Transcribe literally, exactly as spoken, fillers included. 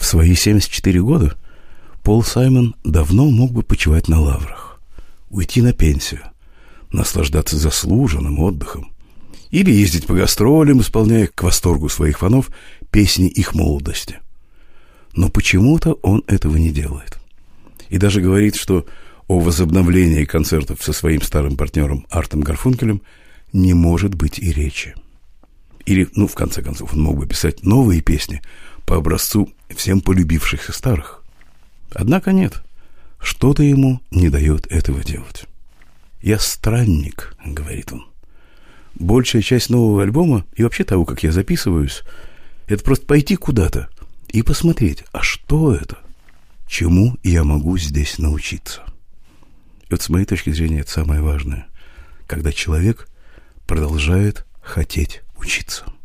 свои семьдесят четыре года Пол Саймон давно мог бы почивать на лаврах, уйти на пенсию, наслаждаться заслуженным отдыхом или ездить по гастролям, исполняя к восторгу своих фанов песни их молодости. Но почему-то он этого не делает. И даже говорит, что о возобновлении концертов со своим старым партнером Артом Гарфункелем не может быть и речи. Или, ну, в конце концов, он мог бы писать новые песни по образцу всем полюбившихся старых. Однако нет, что-то ему не дает этого делать. «Я странник», — говорит он. «Большая часть нового альбома и вообще того, как я записываюсь, это просто пойти куда-то и посмотреть, а что это? Чему я могу здесь научиться?» И вот с моей точки зрения это самое важное, когда человек продолжает хотеть учиться.